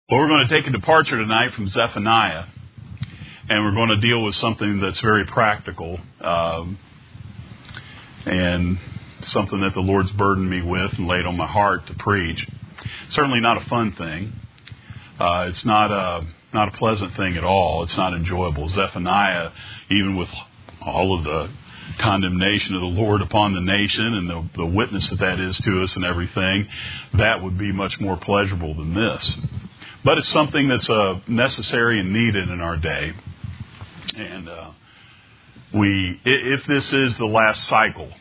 Well, we're going to take a departure tonight from Zephaniah, and we're going to deal with something that's very practical, and something that the Lord's burdened me with and laid on my heart to preach. Certainly not a fun thing. It's not a pleasant thing at all. It's not enjoyable. Zephaniah, even with all of the condemnation of the Lord upon the nation and the witness that is to us and everything, that would be much more pleasurable than this. But it's something that's necessary and needed in our day. And if this is the last cycle,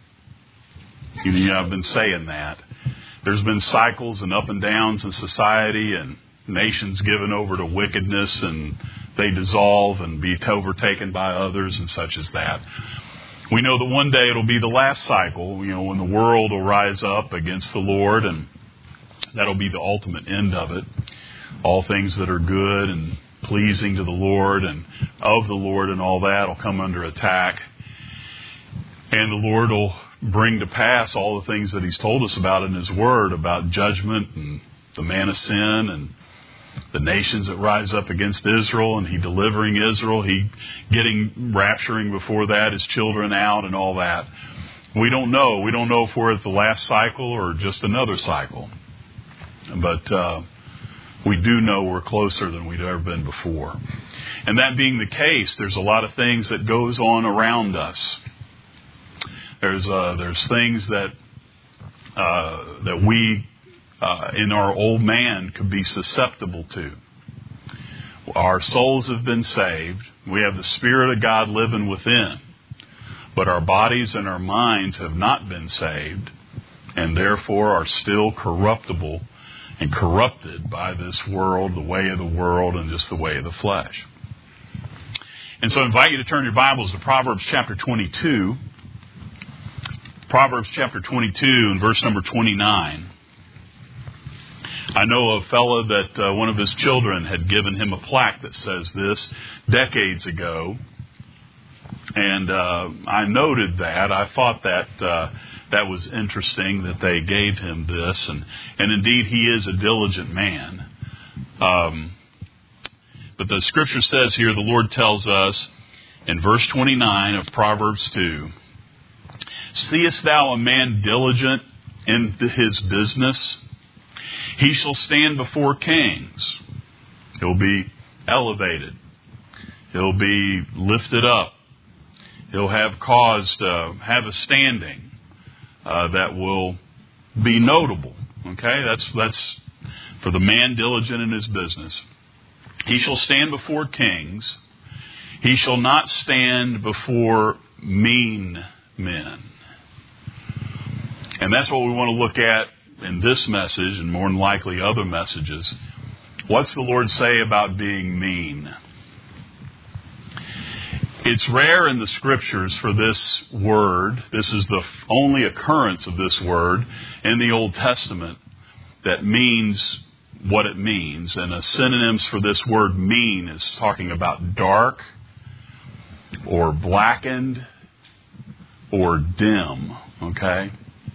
I've been saying that. There's been cycles and up and downs in society, and nations given over to wickedness, and they dissolve and be overtaken by others and such as that. We know that one day it'll be the last cycle, when the world will rise up against the Lord, and that'll be the ultimate end of it. All things that are good and pleasing to the Lord and of the Lord and all that will come under attack. And the Lord will bring to pass all the things that He's told us about in His Word, about judgment and the man of sin and the nations that rise up against Israel, and He delivering Israel, He rapturing before that His children out and all that. We don't know. We don't know if we're at the last cycle or just another cycle. But we do know we're closer than we've ever been before. And that being the case, there's a lot of things that goes on around us. There's things that we in our old man could be susceptible to. Our souls have been saved. We have the Spirit of God living within. But our bodies and our minds have not been saved, and therefore are still corruptible and corrupted by this world, the way of the world, and just the way of the flesh. And so I invite you to turn your Bibles to Proverbs chapter 22. Proverbs chapter 22 and verse number 29. I know a fellow that one of his children had given him a plaque that says this decades ago. And I noted that. I thought that that was interesting that they gave him this. And indeed, he is a diligent man. But the Scripture says here, the Lord tells us in verse 29 of Proverbs 2, "Seest thou a man diligent in his business? He shall stand before kings." He'll be elevated. He'll be lifted up. He'll have cause to have a standing that will be notable. Okay, that's for the man diligent in his business. He shall stand before kings. He shall not stand before mean men. And that's what we want to look at in this message, and more than likely other messages. What's the Lord say about being mean? It's rare in the Scriptures for this word. This is the only occurrence of this word in the Old Testament that means what it means. And the synonyms for this word mean is talking about dark or blackened or dim. Okay?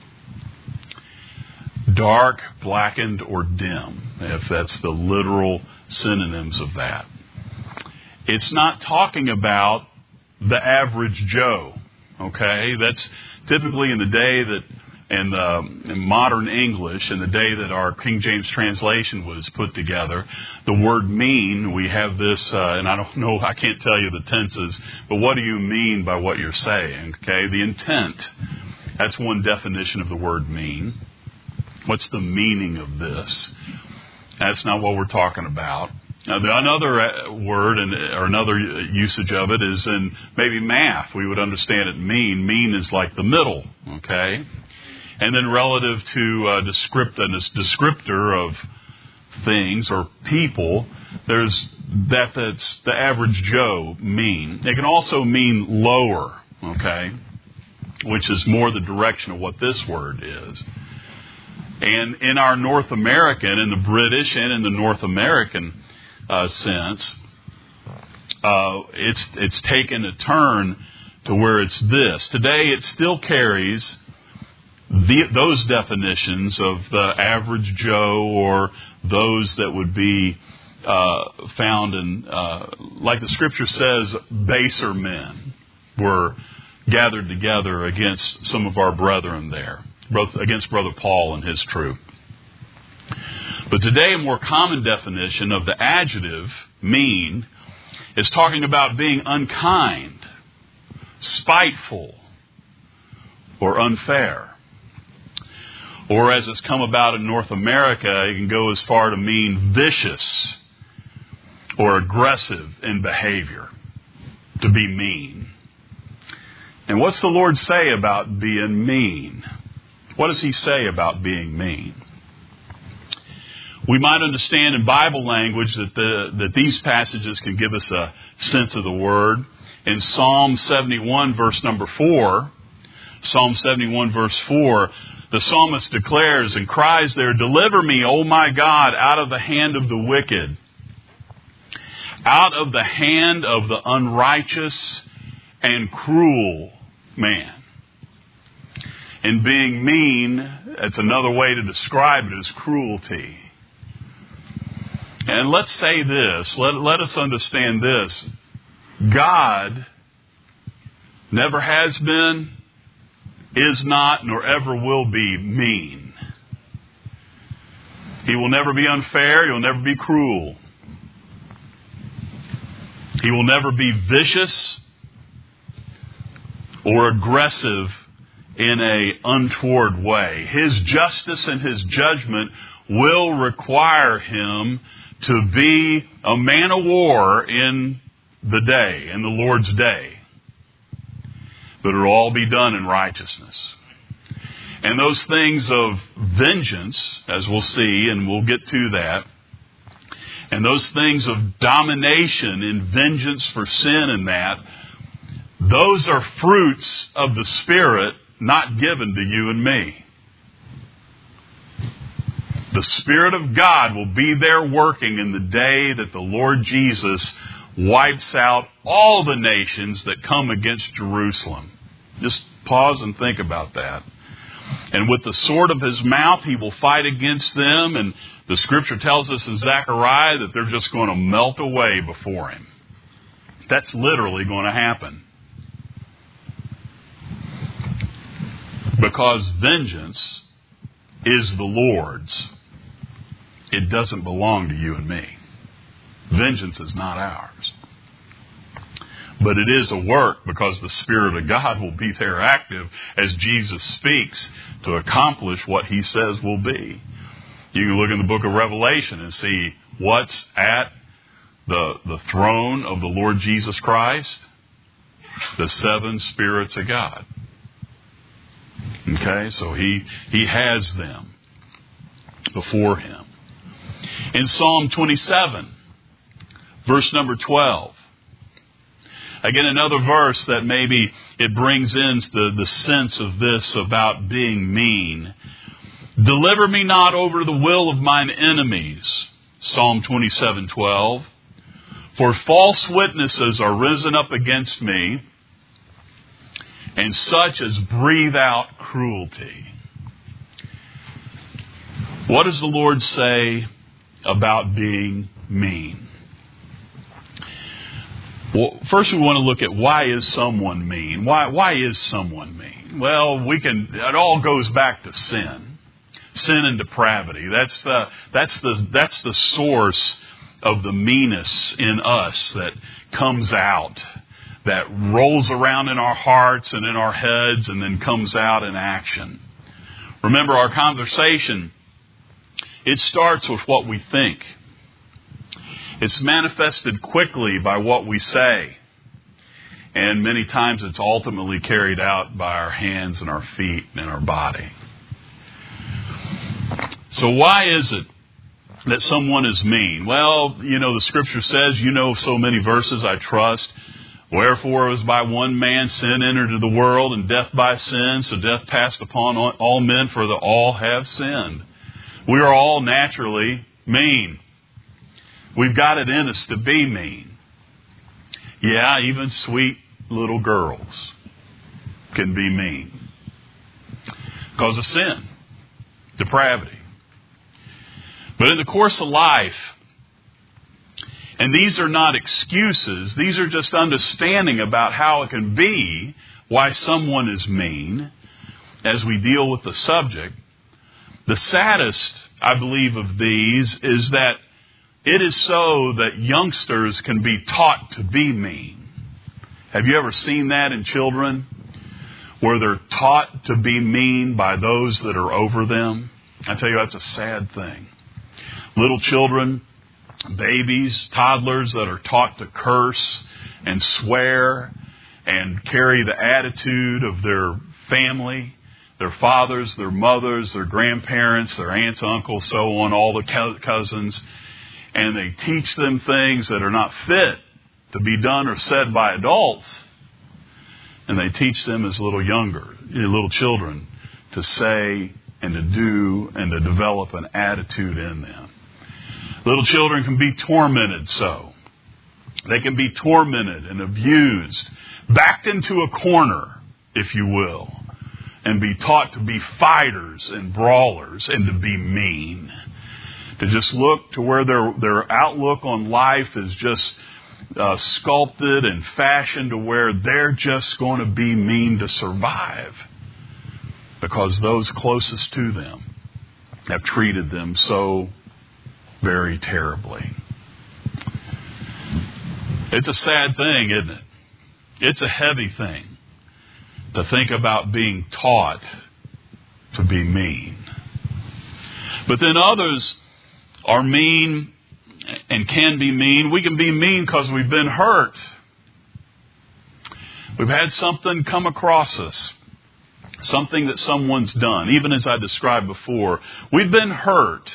Dark, blackened, or dim, if that's the literal synonyms of that. It's not talking about the average Joe, okay? That's typically in the day that, in modern English, in the day that our King James translation was put together, the word mean, we have this, and I don't know, I can't tell you the tenses, but what do you mean by what you're saying, okay? The intent, that's one definition of the word mean. What's the meaning of this? That's not what we're talking about. Now, another word or another usage of it is in maybe math. We would understand it mean. Mean is like the middle, okay? And then relative to a descriptor of things or people, there's that's the average Joe mean. It can also mean lower, okay? Which is more the direction of what this word is. And in our North American, in the British and in the North American sense, it's taken a turn to where it's this. Today it still carries those definitions of the average Joe, or those that would be found in, like the Scripture says, baser men were gathered together against some of our brethren there, against Brother Paul and his troop. But today, a more common definition of the adjective mean is talking about being unkind, spiteful, or unfair. Or as it's come about in North America, it can go as far to mean vicious or aggressive in behavior, to be mean. And what's the Lord say about being mean? What does He say about being mean? We might understand in Bible language that these passages can give us a sense of the word. In Psalm 71, verse number 4, Psalm 71, verse 4, the psalmist declares and cries there, "Deliver me, O my God, out of the hand of the wicked, out of the hand of the unrighteous and cruel man." And being mean, that's another way to describe it, is cruelty. And let's say this, let us understand this. God never has been, is not, nor ever will be mean. He will never be unfair. He will never be cruel. He will never be vicious or aggressive in an untoward way. His justice and His judgment will require Him to be a man of war in the day, in the Lord's day. But it will all be done in righteousness. And those things of vengeance, as we'll see, and we'll get to that, and those things of domination and vengeance for sin and that, those are fruits of the Spirit not given to you and me. The Spirit of God will be there working in the day that the Lord Jesus wipes out all the nations that come against Jerusalem. Just pause and think about that. And with the sword of His mouth, He will fight against them. And the Scripture tells us in Zechariah that they're just going to melt away before Him. That's literally going to happen. Because vengeance is the Lord's. It doesn't belong to you and me. Vengeance is not ours. But it is a work, because the Spirit of God will be there active as Jesus speaks to accomplish what He says will be. You can look in the book of Revelation and see what's at the throne of the Lord Jesus Christ. The 7 spirits of God. Okay, so He has them before Him. In Psalm 27, verse number 12. Again, another verse that maybe it brings in the sense of this about being mean. "Deliver me not over to the will of mine enemies." Psalm 27:12. "For false witnesses are risen up against me, and such as breathe out cruelty." What does the Lord say about being mean? Well, first we want to look at, why is someone mean? Why is someone mean? Well, it all goes back to sin. Sin and depravity. That's the source of the meanness in us that comes out, that rolls around in our hearts and in our heads and then comes out in action. Remember, our conversation, it starts with what we think. It's manifested quickly by what we say. And many times it's ultimately carried out by our hands and our feet and our body. So why is it that someone is mean? Well, the Scripture says, so many verses, I trust. "Wherefore it was by one man sin entered into the world, and death by sin, so death passed upon all men, for that all have sinned." We are all naturally mean. We've got it in us to be mean. Yeah, even sweet little girls can be mean. because of sin, depravity. But in the course of life, and these are not excuses, these are just understanding about how it can be, why someone is mean, as we deal with the subject. The saddest, I believe, of these is that it is so that youngsters can be taught to be mean. Have you ever seen that in children, where they're taught to be mean by those that are over them? I tell you, that's a sad thing. Little children, babies, toddlers that are taught to curse and swear and carry the attitude of their family, their fathers, their mothers, their grandparents, their aunts, uncles, so on, all the cousins. And they teach them things that are not fit to be done or said by adults. And they teach them as little children, to say and to do and to develop an attitude in them. Little children can be tormented so. They can be tormented and abused, backed into a corner, if you will, and be taught to be fighters and brawlers and to be mean. To just look to where their outlook on life is just sculpted and fashioned to where they're just going to be mean to survive, because those closest to them have treated them so very terribly. It's a sad thing, isn't it? It's a heavy thing to think about being taught to be mean. But then others are mean and can be mean. We can be mean because we've been hurt. We've had something come across us, something that someone's done, even as I described before. We've been hurt.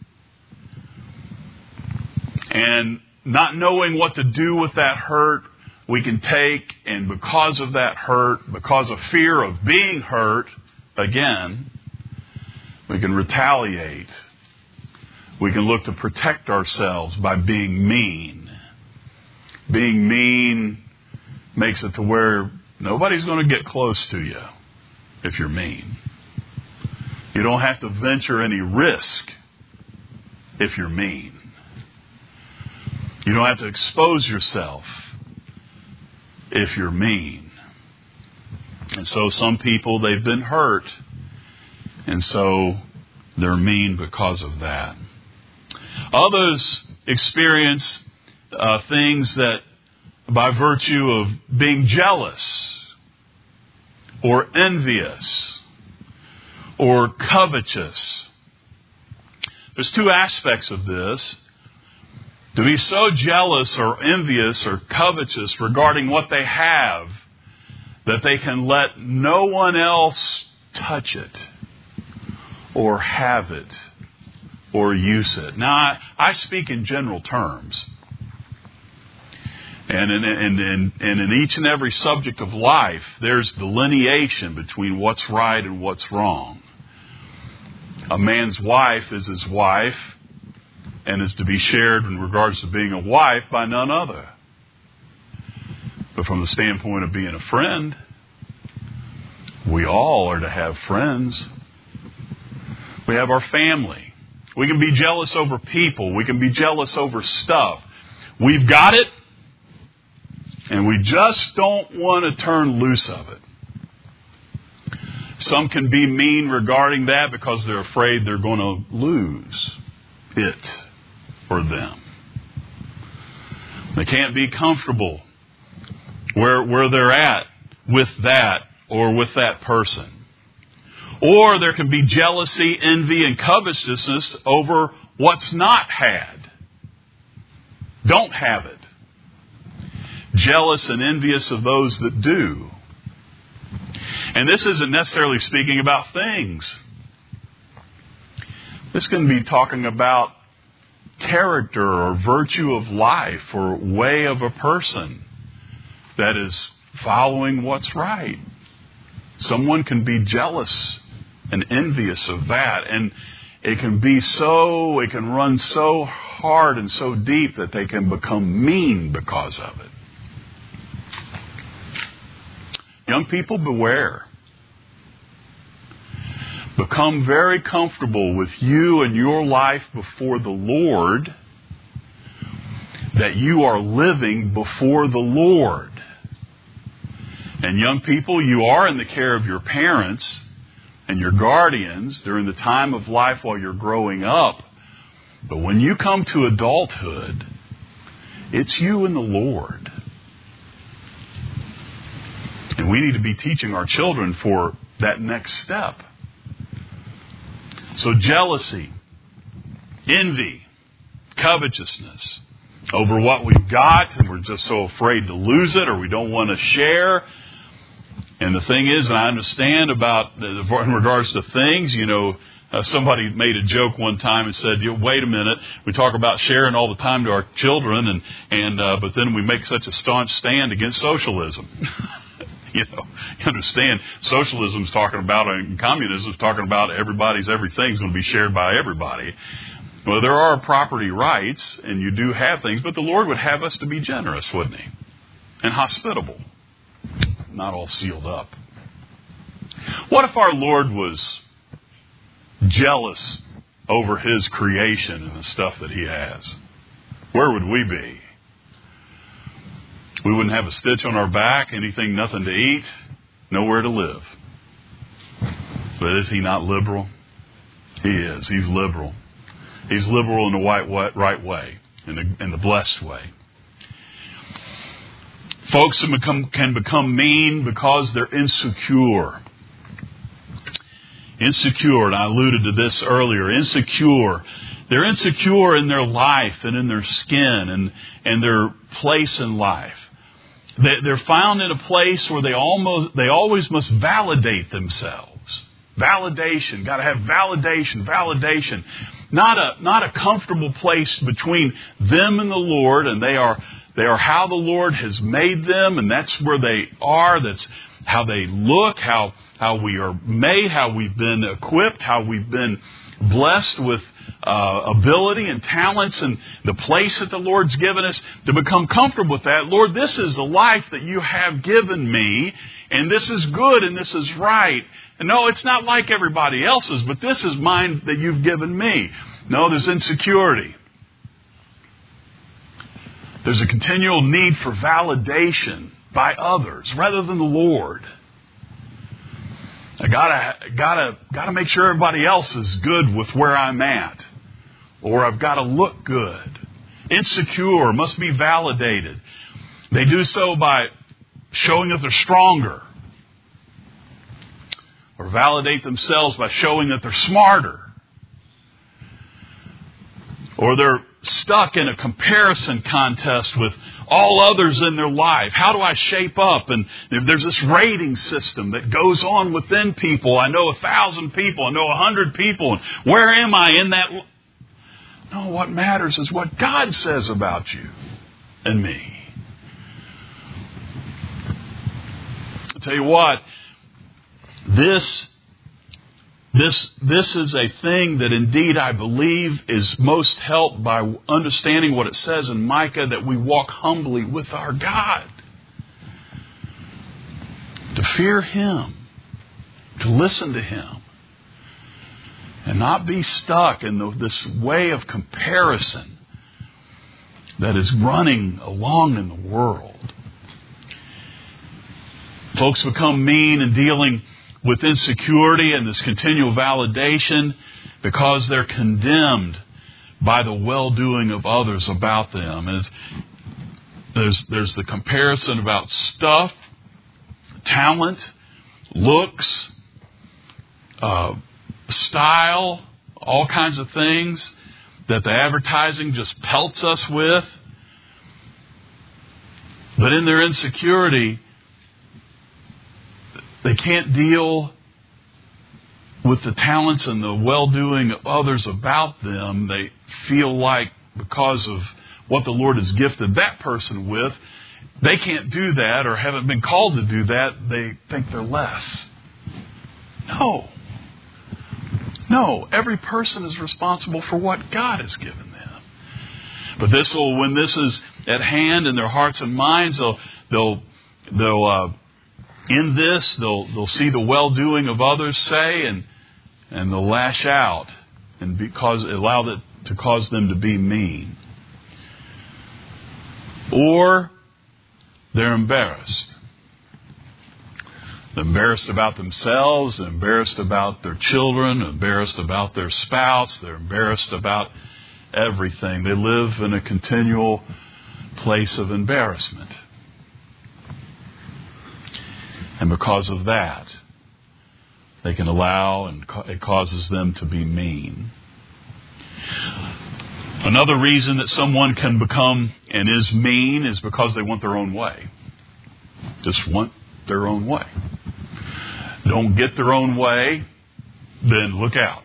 And not knowing what to do with that hurt, we can take, and because of that hurt, because of fear of being hurt again, we can retaliate. We can look to protect ourselves by being mean. Being mean makes it to where nobody's going to get close to you if you're mean. You don't have to venture any risk if you're mean. You don't have to expose yourself if you're mean. And so some people, they've been hurt, and so they're mean because of that. Others experience things that by virtue of being jealous or envious or covetous. There's two aspects of this. To be so jealous or envious or covetous regarding what they have that they can let no one else touch it or have it or use it. Now, I speak in general terms. And in each and every subject of life, there's delineation between what's right and what's wrong. A man's wife is his wife and is to be shared in regards to being a wife by none other. But from the standpoint of being a friend, we all are to have friends. We have our family. We can be jealous over people. We can be jealous over stuff. We've got it, and we just don't want to turn loose of it. Some can be mean regarding that because they're afraid they're going to lose it or them. They can't be comfortable where they're at with that or with that person. Or there can be jealousy, envy, and covetousness over what's not had. Don't have it. Jealous and envious of those that do. And this isn't necessarily speaking about things. This can be talking about character or virtue of life or way of a person that is following what's right. Someone can be jealous and envious of that, and it can run so hard and so deep that they can become mean because of it. Young people, beware. become very comfortable with you and your life before the Lord, that you are living before the Lord. And young people, you are in the care of your parents and your guardians during the time of life while you're growing up. But when you come to adulthood, it's you and the Lord. And we need to be teaching our children for that next step. So jealousy, envy, covetousness over what we've got, and we're just so afraid to lose it, or we don't want to share. And the thing is, and I understand about, in regards to things, somebody made a joke one time and said, wait a minute, we talk about sharing all the time to our children, but then we make such a staunch stand against socialism. You understand, socialism's talking about, and communism's talking about everything's going to be shared by everybody. Well, there are property rights, and you do have things, but the Lord would have us to be generous, wouldn't He? And hospitable. Not all sealed up. What if our Lord was jealous over His creation and the stuff that He has? Where would we be? We wouldn't have a stitch on our back, nothing to eat, nowhere to live. But is He not liberal? He is. He's liberal. He's liberal in the right way, in the blessed way. Folks can become mean because they're insecure. Insecure, and I alluded to this earlier. Insecure. They're insecure in their life and in their skin and their place in life. They're found in a place where they always must validate themselves. Validation. Got to have validation. Not a comfortable place between them and the Lord, and they are how the Lord has made them, and that's where they are. That's how they look, how we are made, how we've been equipped, how we've been blessed with ability and talents, and the place that the Lord's given us, to become comfortable with that. Lord, this is the life that you have given me, and this is good and this is right. And no, it's not like everybody else's, but this is mine that you've given me. No, there's insecurity. There's a continual need for validation by others rather than the Lord. I gotta make sure everybody else is good with where I'm at, or I've got to look good. Insecure, must be validated. They do so by showing that they're stronger, or validate themselves by showing that they're smarter, or they're stuck in a comparison contest with all others in their life. How do I shape up? And there's this rating system that goes on within people. I know 1,000 people. I know 100 people. And where am I in that? No, what matters is what God says about you and me. I'll tell you what, this is a thing that indeed I believe is most helped by understanding what it says in Micah, that we walk humbly with our God. To fear Him, to listen to Him, and not be stuck in this way of comparison that is running along in the world. Folks become mean in dealing with insecurity and this continual validation because they're condemned by the well-doing of others about them. And there's the comparison about stuff, talent, looks, style, all kinds of things that the advertising just pelts us with. But in their insecurity, they can't deal with the talents and the well-doing of others about them. They feel like because of what the Lord has gifted that person with, they can't do that or haven't been called to do that. They think they're less. No, every person is responsible for what God has given them. But when this is at hand in their hearts and minds, they'll see the well-doing of others, say, and they'll lash out and allow that to cause them to be mean. Or they're embarrassed. They're embarrassed about themselves, they're embarrassed about their children, they're embarrassed about their spouse, they're embarrassed about everything. They live in a continual place of embarrassment. And because of that, they can allow, and it causes them to be mean. Another reason that someone can become and is mean is because they want their own way. Just want their own way. Don't get their own way, then look out.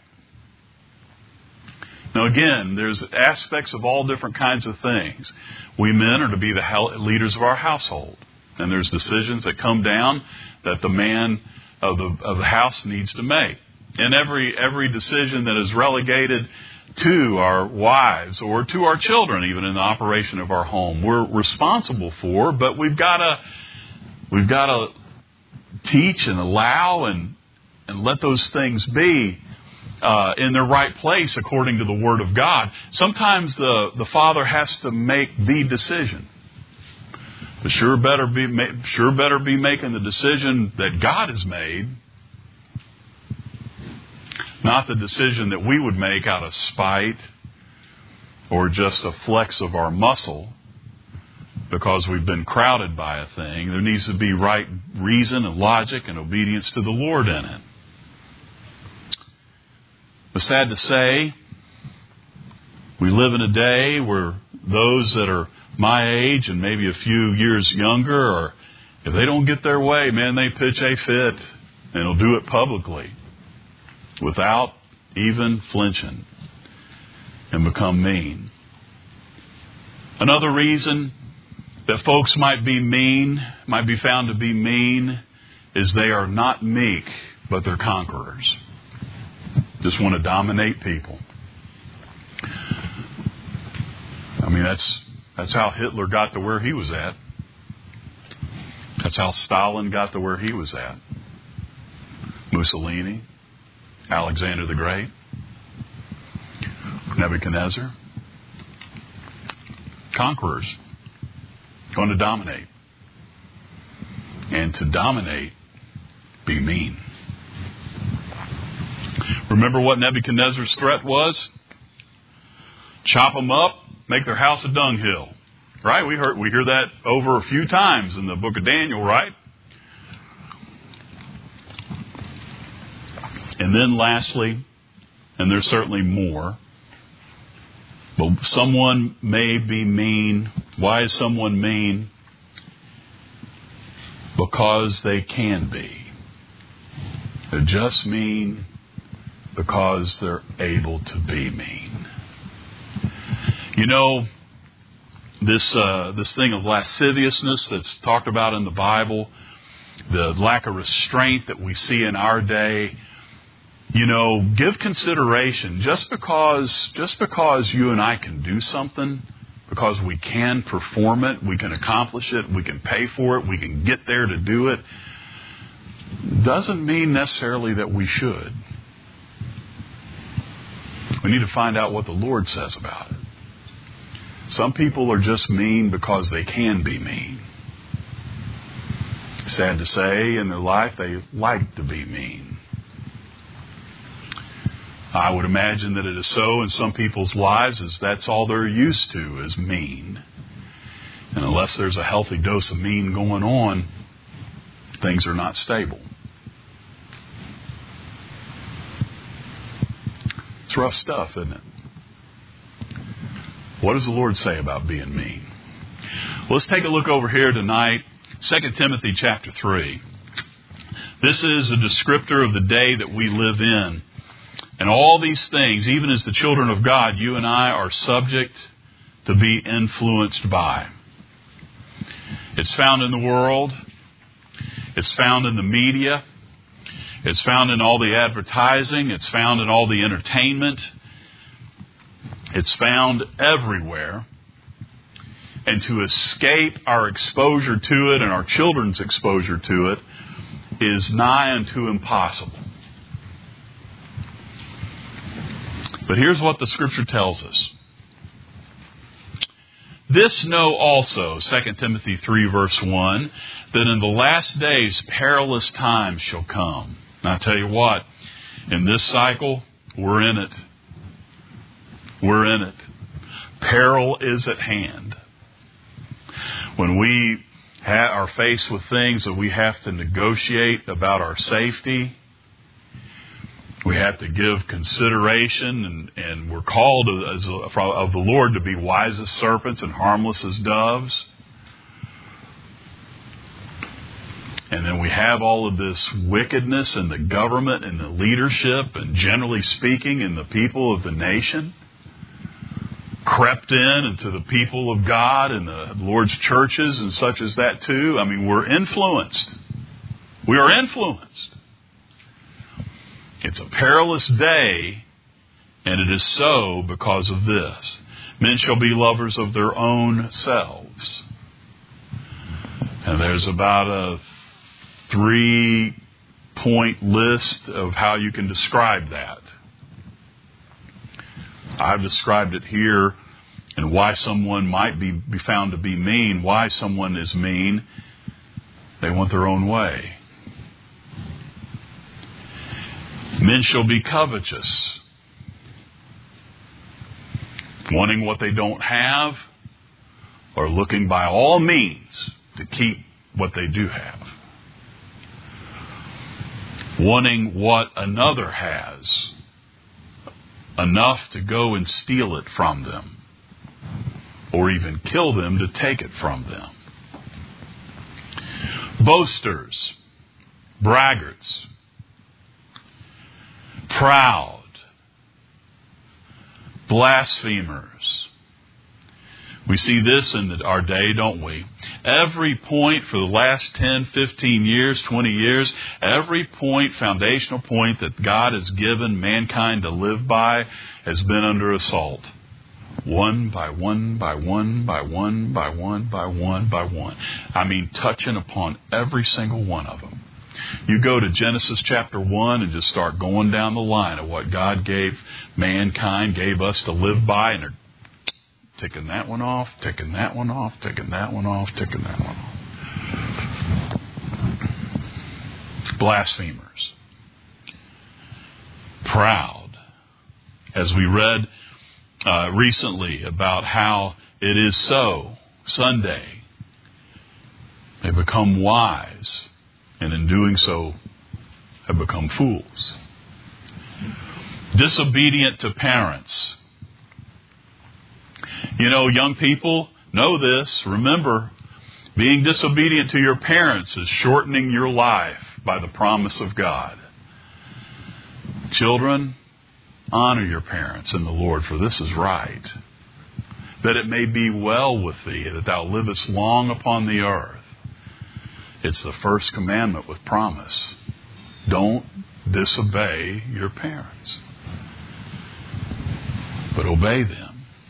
Now again, there's aspects of all different kinds of things. We men are to be the leaders of our household. And there's decisions that come down that the man of the house needs to make. And every decision that is relegated to our wives or to our children, even in the operation of our home, we're responsible for, but we've got to teach and allow and let those things be in their right place according to the Word of God. Sometimes the father has to make the decision. But sure better be making the decision that God has made, not the decision that we would make out of spite or just a flex of our muscle because we've been crowded by a thing. There needs to be right reason and logic and obedience to the Lord in it. But sad to say, we live in a day where those that are my age and maybe a few years younger, or if they don't get their way, man, they pitch a fit and they'll do it publicly without even flinching and become mean. Another reason that folks might be found to be mean, is they are not meek, but they're conquerors. Just want to dominate people. I mean, that's how Hitler got to where he was at. That's how Stalin got to where he was at. Mussolini, Alexander the Great, Nebuchadnezzar. Conquerors. Going to dominate. And to dominate, be mean. Remember what Nebuchadnezzar's threat was? Chop them up, make their house a dunghill. Right? We hear that over a few times in the book of Daniel, right? And then lastly, and there's certainly more, but someone may be mean. Why is someone mean? Because they can be. They're just mean because they're able to be mean. You know, this thing of lasciviousness that's talked about in the Bible, the lack of restraint that we see in our day, you know, give consideration. Just because you and I can do something, because we can perform it, we can accomplish it, we can pay for it, we can get there to do it, doesn't mean necessarily that we should. We need to find out what the Lord says about it. Some people are just mean because they can be mean. Sad to say, in their life, they like to be mean. I would imagine that it is so in some people's lives, as that's all they're used to, is mean. And unless there's a healthy dose of mean going on, things are not stable. It's rough stuff, isn't it? What does the Lord say about being mean? Well, let's take a look over here tonight, 2 Timothy chapter 3. This is a descriptor of the day that we live in. And all these things, even as the children of God, you and I are subject to be influenced by. It's found in the world. It's found in the media. It's found in all the advertising. It's found in all the entertainment. It's found everywhere. And to escape our exposure to it and our children's exposure to it is nigh unto impossible. But here's what the Scripture tells us. This know also, 2 Timothy 3 verse 1, that in the last days perilous times shall come. And I tell you what, in this cycle, we're in it. We're in it. Peril is at hand. When we are faced with things that we have to negotiate about our safety, we have to give consideration, and we're called of the Lord to be wise as serpents and harmless as doves. And then we have all of this wickedness in the government and the leadership, and generally speaking in the people of the nation, crept into the people of God and the Lord's churches and such as that too. I mean, we're influenced. We are influenced. It's a perilous day, and it is so because of this. Men shall be lovers of their own selves. And there's about a 3-point list of how you can describe that. I've described it here, and why someone might be found to be mean. Why someone is mean. They want their own way. Men shall be covetous, wanting what they don't have, or looking by all means to keep what they do have. Wanting what another has, enough to go and steal it from them, or even kill them to take it from them. Boasters, braggarts, proud, blasphemers. We see this in our day, don't we? Every point for the last 10, 15 years, 20 years, every point, foundational point that God has given mankind to live by has been under assault. One by one, by one, by one, by one, by one, by one. I mean, touching upon every single one of them. You go to Genesis chapter 1 and just start going down the line of what God gave mankind, gave us to live by, and they're ticking that one off, ticking that one off, ticking that one off, ticking that one off. Blasphemers. Proud. As we read recently about how it is so, Sunday, they become wise, and in doing so have become fools. Disobedient to parents. You know, young people, know this. Remember, being disobedient to your parents is shortening your life by the promise of God. Children, honor your parents in the Lord, for this is right. That it may be well with thee, that thou livest long upon the earth. It's the first commandment with promise. Don't disobey your parents, but obey them.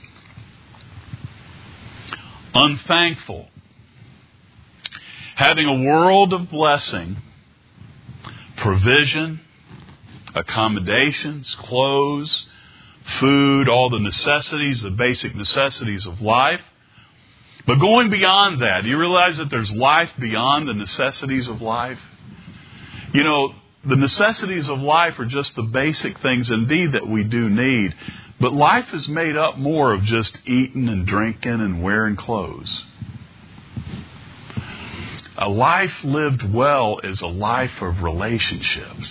Unthankful. Having a world of blessing, provision, accommodations, clothes, food, all the necessities, the basic necessities of life. But going beyond that, do you realize that there's life beyond the necessities of life? You know, the necessities of life are just the basic things indeed that we do need. But life is made up more of just eating and drinking and wearing clothes. A life lived well is a life of relationships.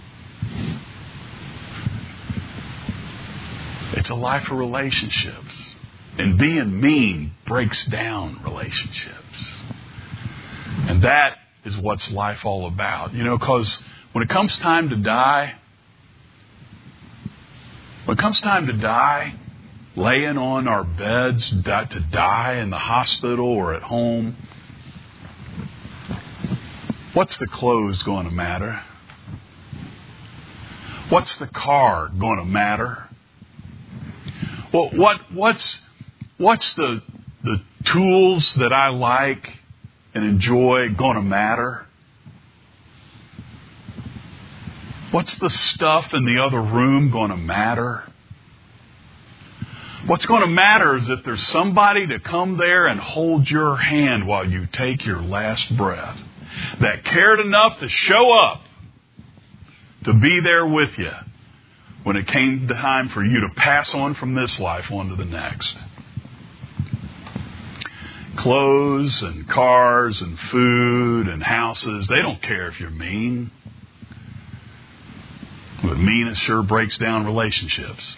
It's a life of relationships. And being mean breaks down relationships. And that is what's life all about. You know, because when it comes time to die, laying on our beds to die in the hospital or at home, what's the clothes going to matter? What's the car going to matter? Well, what's the tools that I like and enjoy going to matter? What's the stuff in the other room going to matter? What's going to matter is if there's somebody to come there and hold your hand while you take your last breath, that cared enough to show up, to be there with you when it came time for you to pass on from this life on to the next. Clothes and cars and food and houses, they don't care if you're mean. But meanness sure breaks down relationships.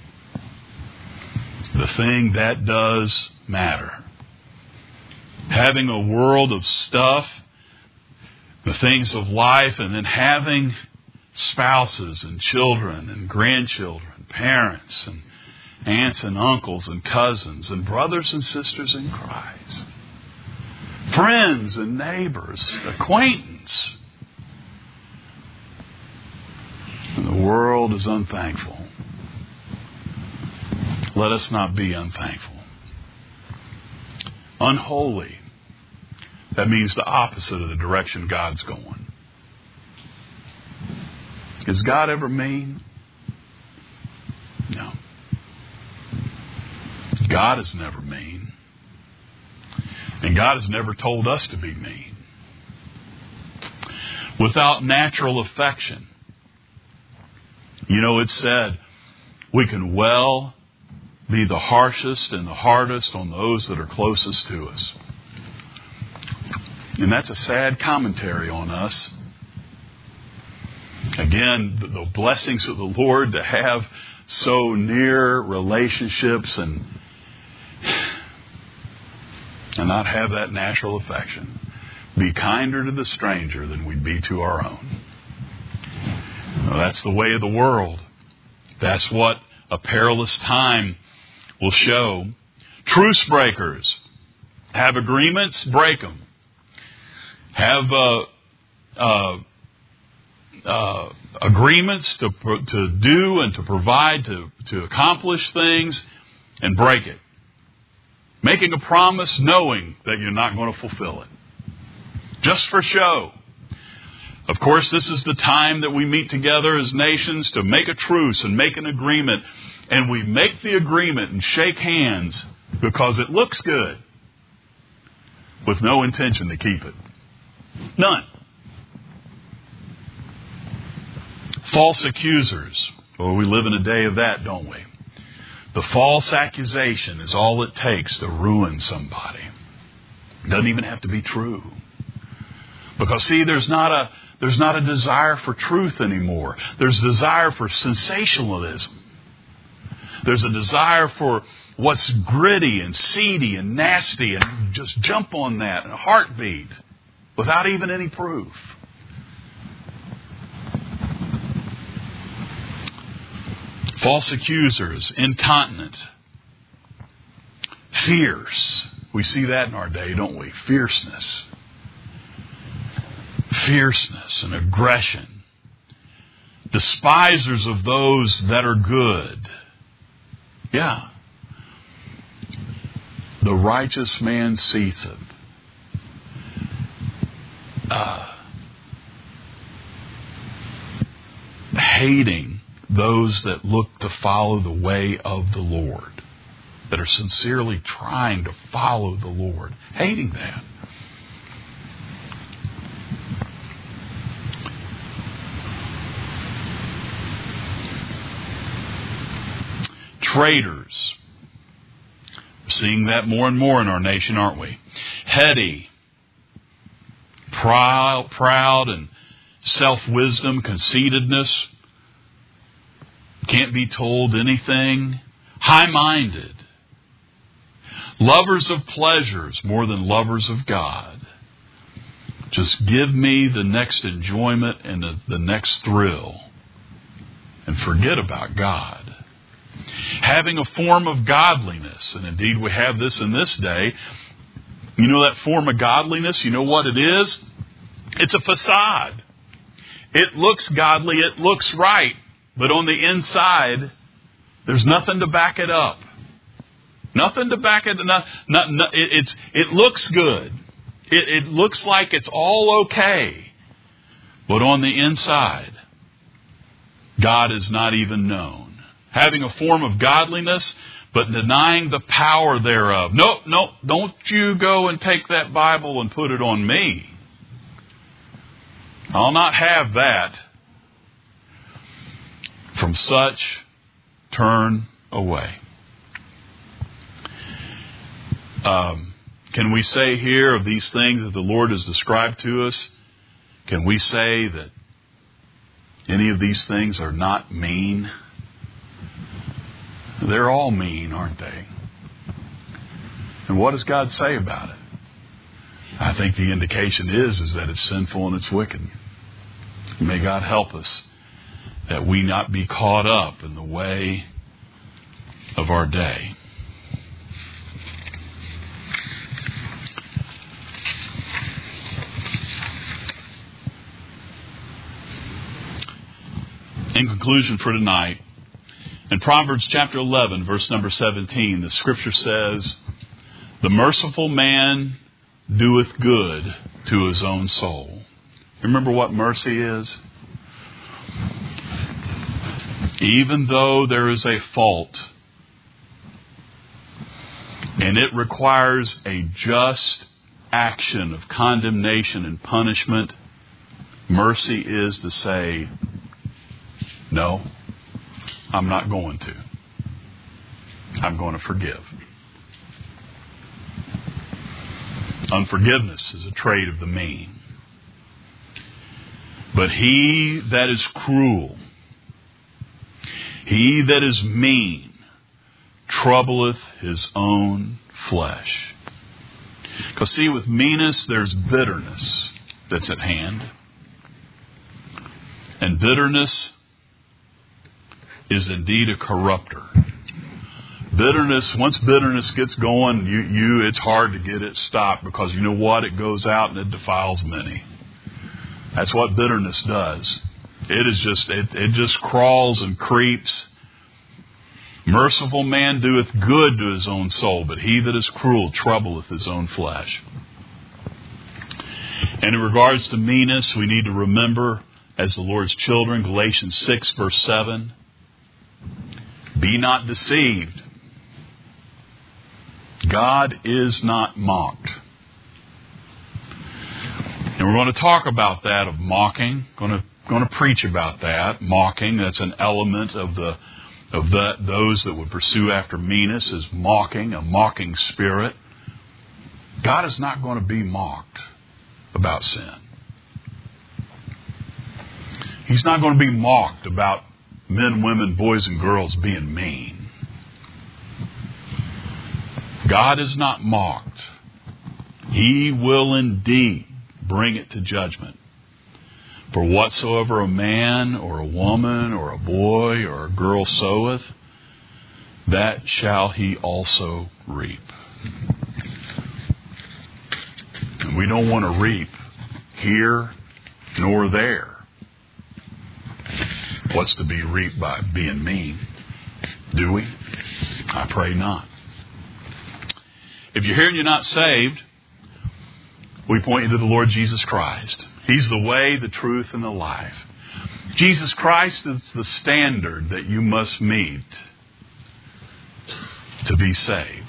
The thing that does matter. Having a world of stuff, the things of life, and then having spouses and children and grandchildren, parents and aunts and uncles and cousins and brothers and sisters in Christ, friends and neighbors, acquaintance. And the world is unthankful. Let us not be unthankful. Unholy. That means the opposite of the direction God's going. Is God ever mean? No. God is never mean. And God has never told us to be mean. Without natural affection. You know, it's said we can well be the harshest and the hardest on those that are closest to us. And that's a sad commentary on us. Again, the blessings of the Lord to have so near relationships and not have that natural affection. Be kinder to the stranger than we'd be to our own. Well, that's the way of the world. That's what a perilous time will show. Truce breakers. Have agreements, break them. Have agreements to do and to provide, to accomplish things, and break it. Making a promise knowing that you're not going to fulfill it. Just for show. Of course, this is the time that we meet together as nations to make a truce and make an agreement. And we make the agreement and shake hands because it looks good with no intention to keep it. None. False accusers. Well, we live in a day of that, don't we? The false accusation is all it takes to ruin somebody. It doesn't even have to be true. Because see, there's not a desire for truth anymore. There's a desire for sensationalism. There's a desire for what's gritty and seedy and nasty, and just jump on that in a heartbeat without even any proof. False accusers, incontinent, fierce. We see that in our day, don't we? Fierceness and aggression. Despisers of those that are good. Yeah. The righteous man ceaseth. Hating those that look to follow the way of the Lord, that are sincerely trying to follow the Lord. Hating that. Traitors. We're seeing that more and more in our nation, aren't we? Heady, proud and self-wisdom, conceitedness. Can't be told anything. High-minded. Lovers of pleasures more than lovers of God. Just give me the next enjoyment and the next thrill. And forget about God. Having a form of godliness, and indeed we have this in this day. You know that form of godliness? You know what it is? It's a facade. It looks godly, it looks right, but on the inside, there's nothing to back it up. Nothing to back it up. It looks good. It looks like it's all okay. But on the inside, God is not even known. Having a form of godliness, but denying the power thereof. No, don't you go and take that Bible and put it on me. I'll not have that. From such, turn away. Can we say here of these things that the Lord has described to us, can we say that any of these things are not mean? They're all mean, aren't they? And what does God say about it? I think the indication is that it's sinful and it's wicked. May God help us that we not be caught up in the way of our day. In conclusion for tonight, in Proverbs chapter 11, verse number 17, the scripture says, "The merciful man doeth good to his own soul." Remember what mercy is? Even though there is a fault, and it requires a just action of condemnation and punishment, mercy is to say, no, I'm not going to. I'm going to forgive. Unforgiveness is a trait of the mean. But he that is cruel, he that is mean, troubleth his own flesh. Because see, with meanness, there's bitterness that's at hand. And bitterness is indeed a corrupter. Bitterness, once bitterness gets going, it's hard to get it stopped, because you know what? It goes out and it defiles many. That's what bitterness does. It just crawls and creeps. Merciful man doeth good to his own soul, but he that is cruel troubleth his own flesh. And in regards to meanness, we need to remember, as the Lord's children, Galatians 6, verse 7, "Be not deceived. God is not mocked." And we're going to talk about that, of mocking. Going to preach about that. Mocking, that's an element of those that would pursue after meanness, is mocking, a mocking spirit. God is not going to be mocked about sin. He's not going to be mocked about men, women, boys, and girls being mean. God is not mocked. He will indeed bring it to judgment. For whatsoever a man or a woman or a boy or a girl soweth, that shall he also reap. And we don't want to reap here nor there what's to be reaped by being mean, do we? I pray not. If you're here and you're not saved, we point you to the Lord Jesus Christ. He's the way, the truth, and the life. Jesus Christ is the standard that you must meet to be saved.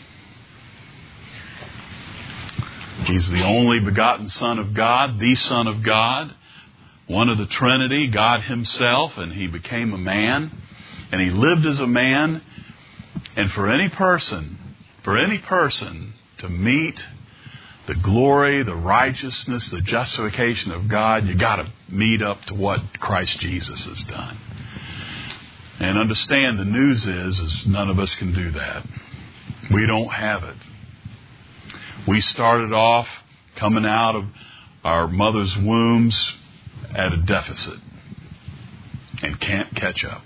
He's the only begotten Son of God, the Son of God, one of the Trinity, God Himself, and He became a man, and He lived as a man. And for any person to meet the glory, the righteousness, the justification of God, you got to meet up to what Christ Jesus has done. And understand, the news is none of us can do that. We don't have it. We started off coming out of our mother's wombs at a deficit and can't catch up.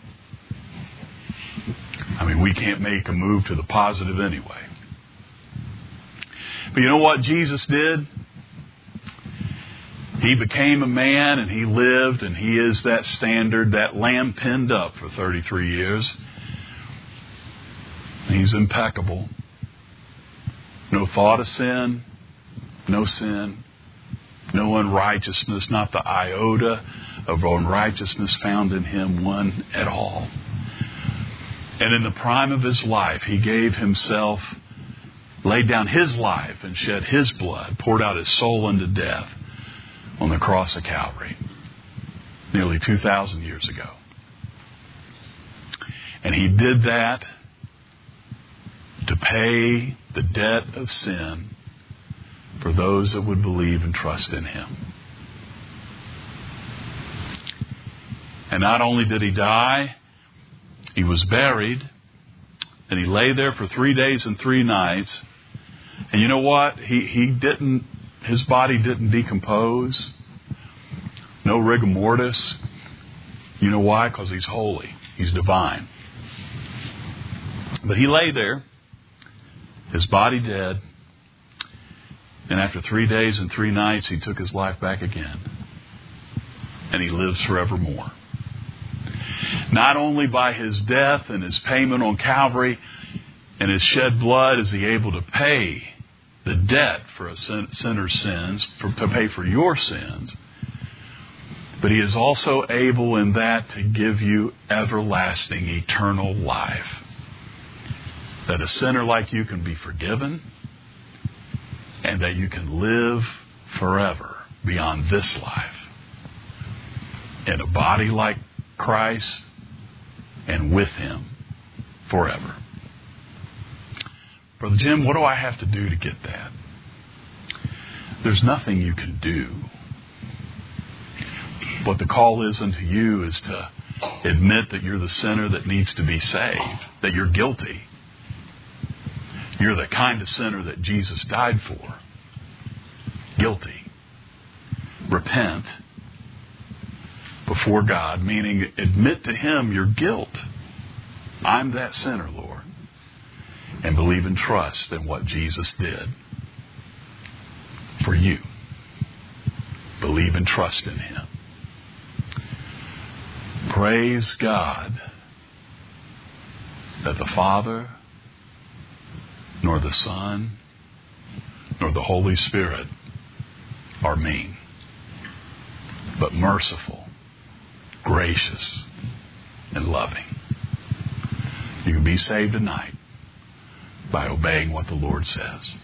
I mean, we can't make a move to the positive anyway. But you know what Jesus did? He became a man, and He lived, and He is that standard, that lamb pinned up for 33 years. He's impeccable. No thought of sin, no sin, no unrighteousness, not the iota of unrighteousness found in Him, one at all. And in the prime of His life, He gave Himself, laid down His life and shed His blood, poured out His soul unto death on the cross of Calvary nearly 2,000 years ago. And He did that to pay the debt of sin for those that would believe and trust in Him. And not only did He die, He was buried, and He lay there for 3 days and 3 nights. And you know what? His body didn't decompose. No rigor mortis. You know why? Because He's holy. He's divine. But He lay there, His body dead, and after 3 days and 3 nights, He took His life back again. And He lives forevermore. Not only by His death and His payment on Calvary and His shed blood is He able to pay the debt for a sinner's sins, to pay for your sins, but He is also able in that to give you everlasting, eternal life. That a sinner like you can be forgiven and that you can live forever beyond this life in a body like Christ and with Him forever. Brother Jim, what do I have to do to get that? There's nothing you can do. What the call is unto you is to admit that you're the sinner that needs to be saved, that you're guilty. You're the kind of sinner that Jesus died for. Guilty. Repent before God, meaning admit to Him your guilt. I'm that sinner, Lord. And believe and trust in what Jesus did for you. Believe and trust in Him. Praise God that the Father, nor the Son, nor the Holy Spirit are mean, but merciful, gracious, and loving. You can be saved tonight by obeying what the Lord says.